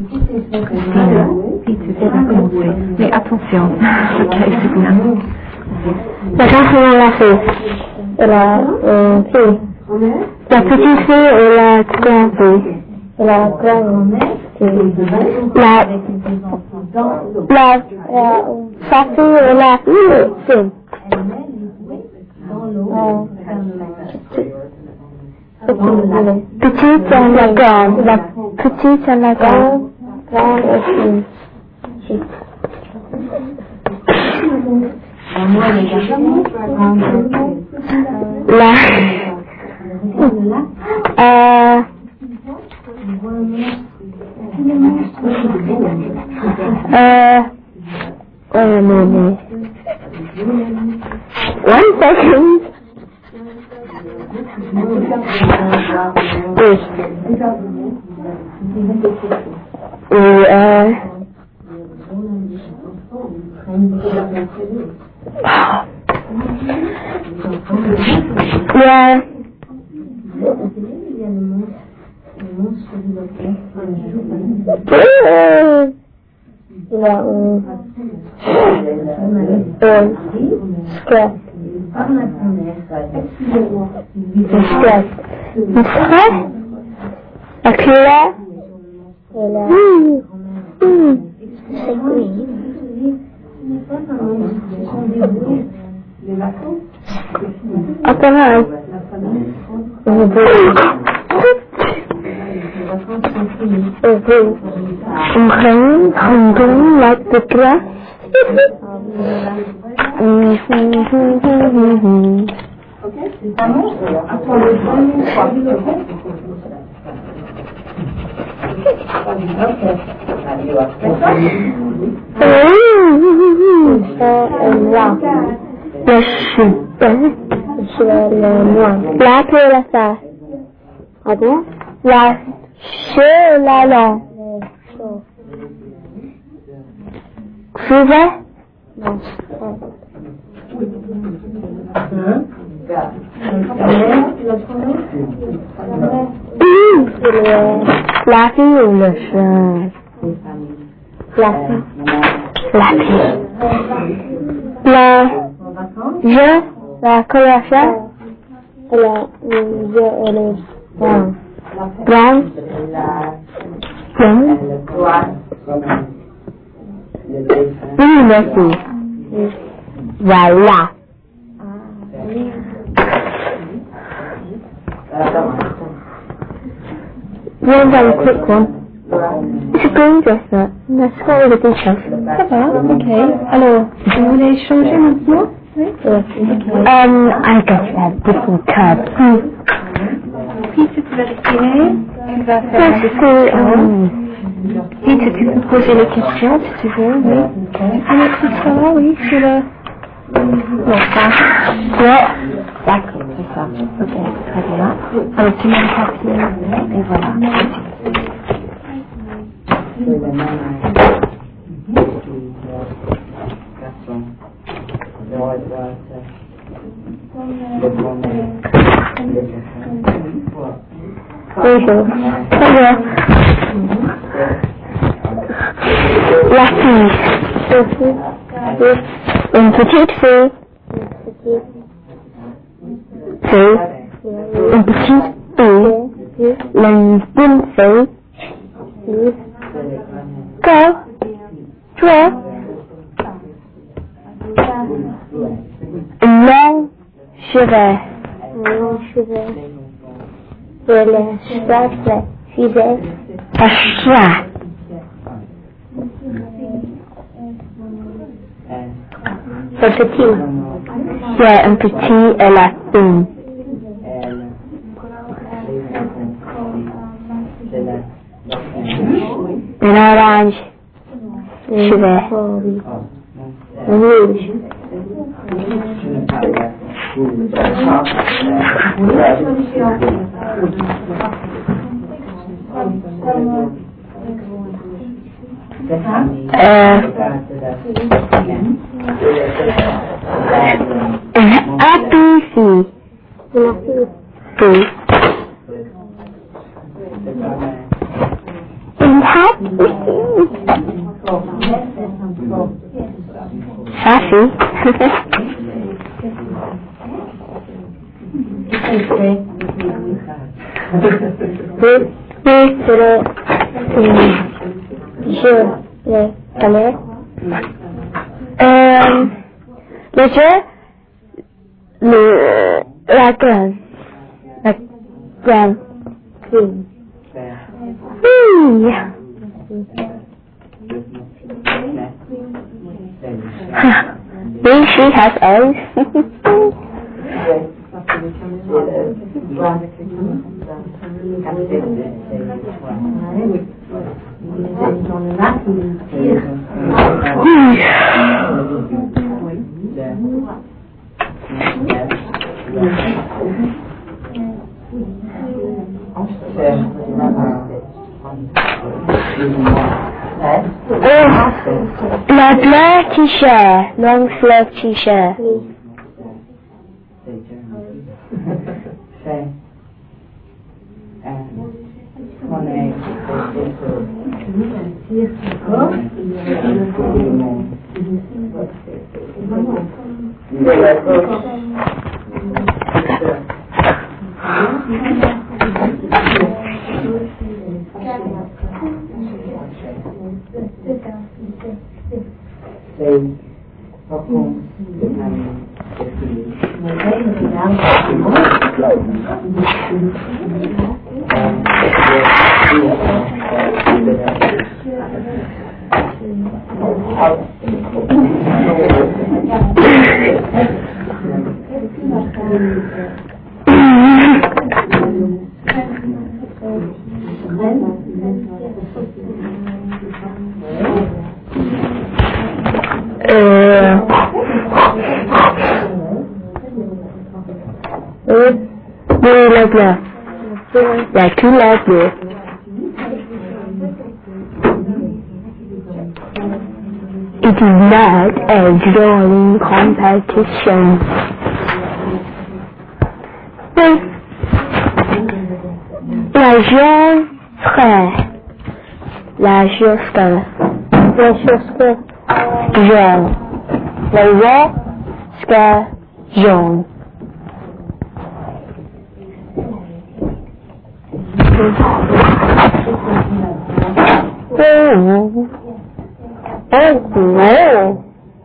Mais attention, ok, c'est bien. La grande la fille. Et la fille. La petite fille et la grande fille. Et la grande fille. Sa fille et la fille. Petite et la grande. La petite et la grande. Grande aussi. La wait a minute. 1 second. Yeah. La clé. Attends, like the grass. La ça. Pardon? La chevalon. Cheval? Non. La fille ou le chien? La fille. La fille. La coloration? Brown. Oui, merci. Voilà. One very quick one. It's a green dresser. Let's start with a good stuff. Ça va, ok. Alors, vous voulez changer maintenant? Oui. I guess that different curves. Puis tu vas dessiner, tu vas faire un dessin. Puis tu peux poser les questions si tu veux, oui. Tu peux mettre ça, oui, sur le... Non, ça. Ouais. D'accord, c'est ça. Ok, très bien. Alors tu mets le papier, et voilà. Bonjour. Très bien. La fille. Une petite fille. Une petite fille. Une bonne fille. Go. Toi. Long cheveux. Et les cheveux fidèles. Un chat. Un petit. C'est un petit et la fille. Un orange. Cheveux. Un rouge. Happy fille. Fille. Une hat. Ça, c'est. Oui, c'est le jeu, le palais. Le jeu, la graine. La graine. Oui. Oui, she has eggs. La fleur t-shirt, long sleeve t-shirt. Oui, la couleur. La couleur bleue. It is not a drawing competition. Oui. La jaune serait. La jusque. La jusque. Jaune. La rouge serait jaune. Oh. Oh no.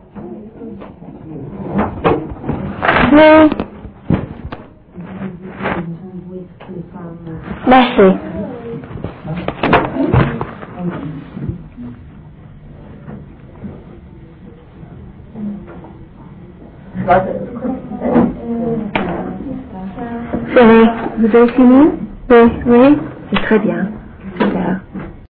No. Merci. C'est vrai. Vous avez fini? Oui. Oui. C'est très bien. Super.